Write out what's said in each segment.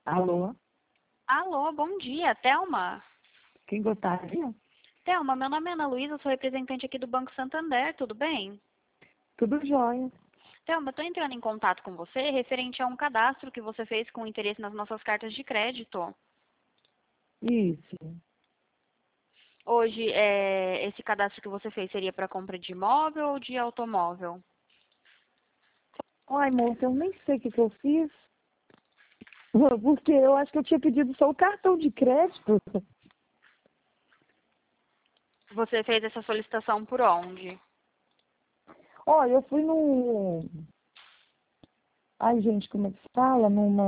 Alô? Alô, bom dia, Thelma. Quem gostaria? Thelma, meu nome é Ana Luísa, sou representante aqui do Banco Santander, tudo bem? Tudo jóia. Thelma, estou entrando em contato com você referente a um cadastro que você fez com interesse nas nossas cartas de crédito. Isso. Hoje, esse cadastro que você fez seria para compra de imóvel ou de automóvel? Ai, moça, eu nem sei o que eu fiz. Porque eu acho que eu tinha pedido só o cartão de crédito. Você fez essa solicitação por onde? Ó, eu fui num... Ai, gente, como é que se fala?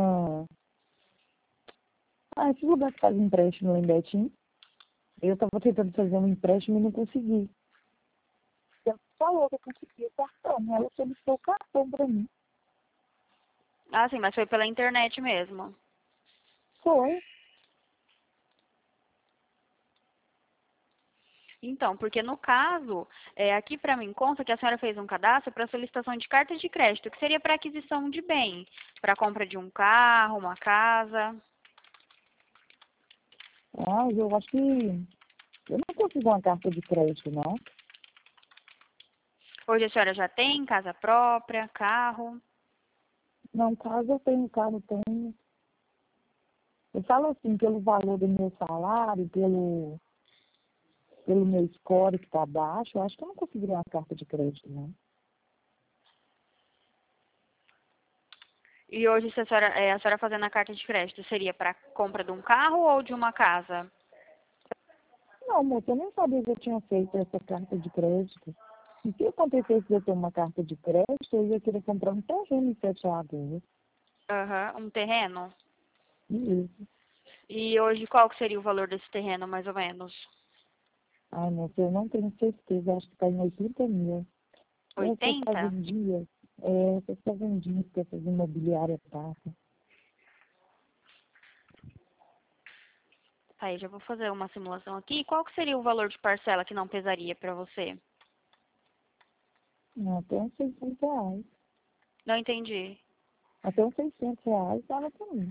Esse lugar que faz empréstimo lá em Betim. Eu tava tentando fazer um empréstimo e não consegui. Ela falou que eu consegui o cartão. Ela solicitou o cartão pra mim. Ah, sim, mas foi pela internet mesmo. Foi. Então, porque no caso, aqui para mim consta que a senhora fez um cadastro para solicitação de cartas de crédito, que seria para aquisição de bem, para compra de um carro, uma casa. Ah, eu acho que... Eu não consegui uma carta de crédito, não. Hoje a senhora já tem casa própria, carro? Não, caso eu tenho, carro eu tenho. Eu falo assim, pelo valor do meu salário, pelo meu score que está baixo, eu acho que eu não conseguiria uma carta de crédito, não. E hoje, se a senhora fazendo a carta de crédito, seria para compra de um carro ou de uma casa? Não, moça, eu nem sabia que eu tinha feito essa carta de crédito. E se acontecesse de eu ter uma carta de crédito, eu ia querer comprar um terreno em Sete Lagoas. Aham, um terreno? Isso. E hoje, qual que seria o valor desse terreno, mais ou menos? Ai, moça, eu não tenho certeza, acho que está em 80 mil. Essas 80? fazendinhas, essas fazendinhas que essas imobiliárias passam. Aí, já vou fazer uma simulação aqui. Qual que seria o valor de parcela que não pesaria para você? Não, até uns 600 reais. Não entendi. Até uns 600 reais estava para mim.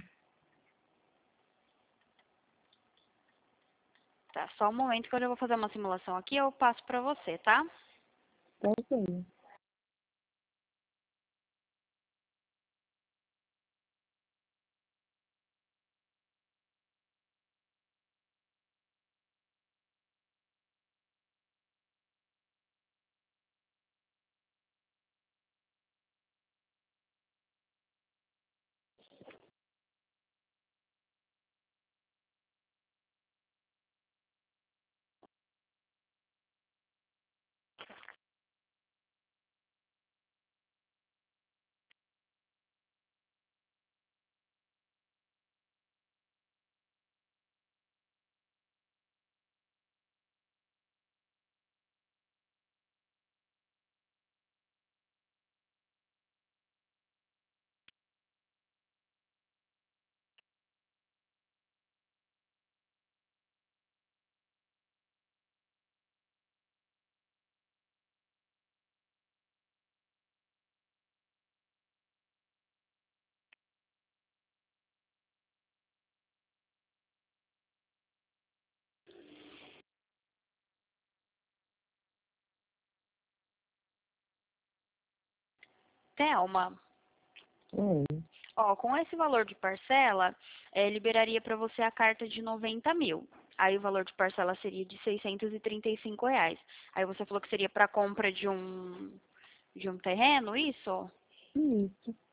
Tá, só um momento que eu já vou fazer uma simulação aqui, eu passo para você, tá? Então, isso aí. Thelma, É. ó, com esse valor de parcela, liberaria para você a carta de 90 mil. Aí o valor de parcela seria de R$ 635. Aí você falou que seria para compra de um terreno, isso? Isso.